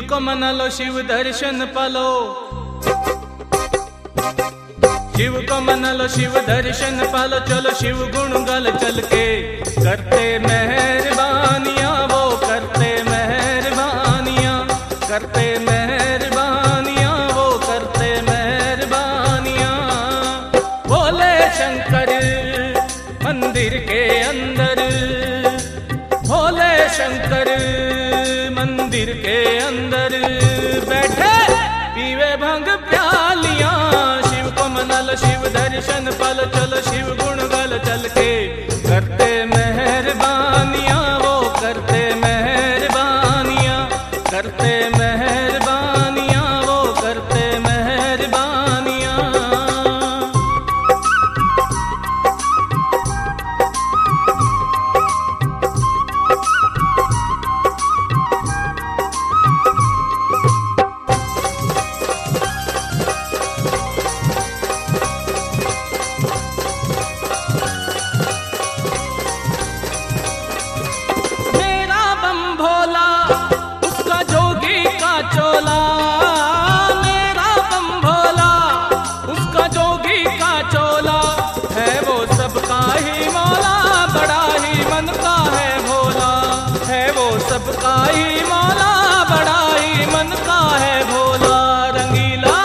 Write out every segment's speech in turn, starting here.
को मना लो, शिव दर्शन पालो। शिव को मना लो, शिव दर्शन पालो। चलो शिव गुण गाल चल के, करते मेहरबानियां वो करते मेहरबानियां, करते मेहरबानियां वो करते मेहरबानियां। भोले शंकर मंदिर के अंदर, भोले शंकर मंदिर के अंदर बैठे पीवे भंग प्यालियां। शिव को मना लो, शिव दर्शन पालो। चलो शिव गुण गाल चल के, करते मेहरबानियां वो करते मेहरबानियां, करते मेहरबानियां वो करते मेहरबानियां। सबका ही मौला बड़ा ही मन का है भोला। रंगीला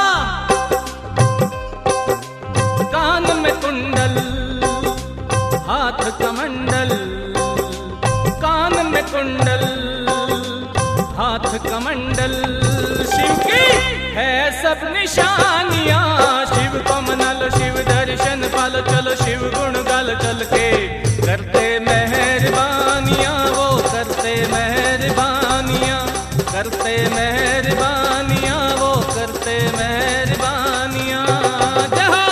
कान में कुंडल, हाथ कमंडल, कान में कुंडल, हाथ कमंडल। शिव की है सब निशानियां। शिव को मना लो, शिव दर्शन पालो। चलो शिव गुण गाल चल के, करते मेहरबानियां वो करते मेहरबानियां, करते मेहरबानियां वो करते मेहरबानियां। जय हो।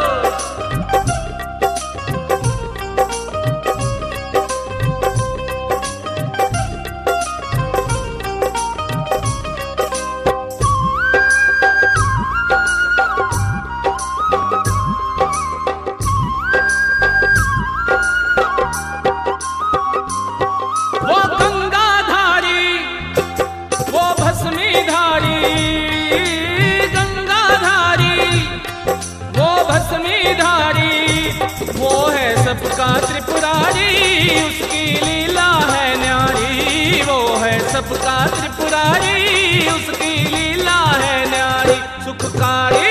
वो है सबका त्रिपुरारी, उसकी लीला है न्यारी। वो है सबका त्रिपुरारी, उसकी लीला है न्यारी। सुखकारी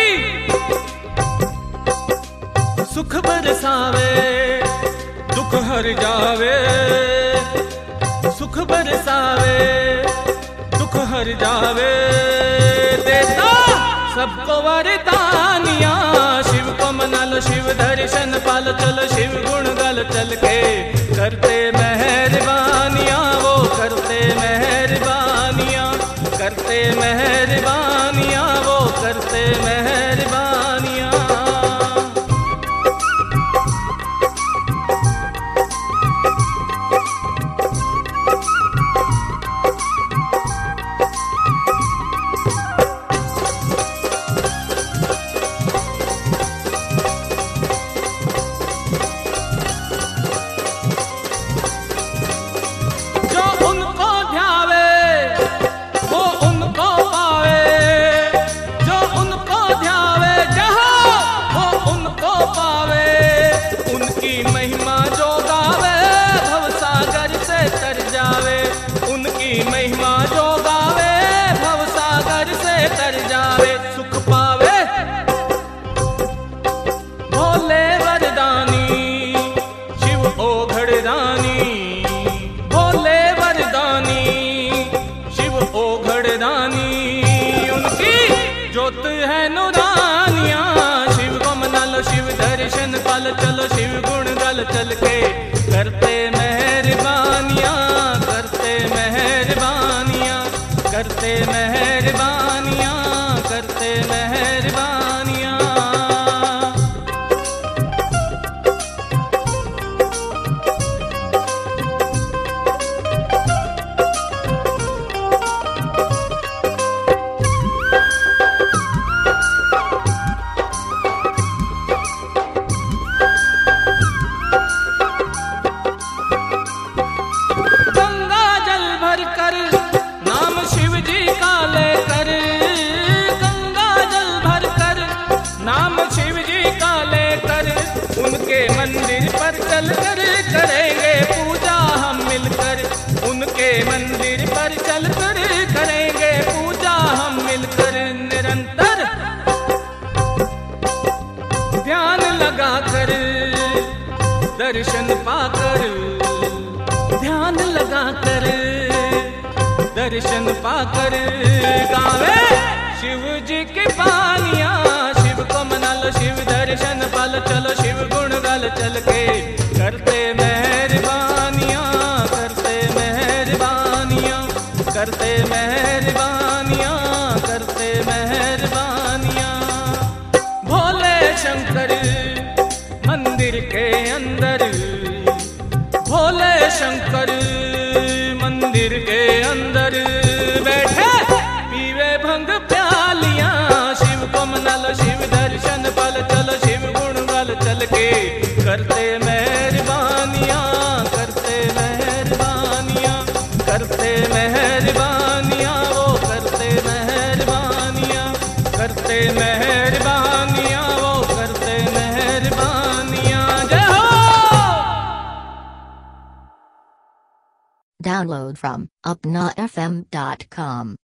सुख बरसावे, दुख हर जावे। सुख बरसावे, दुख हर जावे। देता सबको वरदानियां। शिव को मना लो, शिव दर्शन पालो। चलो शिव गुण गाल चल के, करते मेहरबानियां वो करते मेहरबानियां, करते मेहरबानियां वो करते मेहरबानियां। महिमा जो गावे भव सागर से तर जावे। सुख पावे भोले वरदानी, शिव ओघड़ दानी। भोले वरदानी, शिव ओघड़ दानी। उनकी ज्योत है नूरानियां। शिव को मना लो, शिव दर्शन पालो। चलो शिव गुण गाल चल के, करते मेहरबानियां करते मेहरबानियां, करते मेहरबानियां करते मेहरबानियां। लगा कर दर्शन पाकर, ध्यान लगा कर दर्शन पाकर गावे शिव जी की बानियां। शिव को मना लो, शिव दर्शन पालो, चलो शिव गुण गाल चल के करते मेहरबानियां, करते मेहरबानियां, करते मेहरबानियां, करते मेहरबानियां। भोले शंकर मंदिर के अंदर, भोले शंकर मंदिर के अंदर बैठे पीवे भंग प्यालियां। शिव को मना लो, शिव दर्शन पालो, चलो शिव गुण गाल चल के करते मेहरबानियां, करते मेहरबानियां, करते मेहरबानियां, वो करते मेहरबानियां, करते मेहरबानियां, वो करते मेहरबानियां। जय हो। Download from upnafm.com.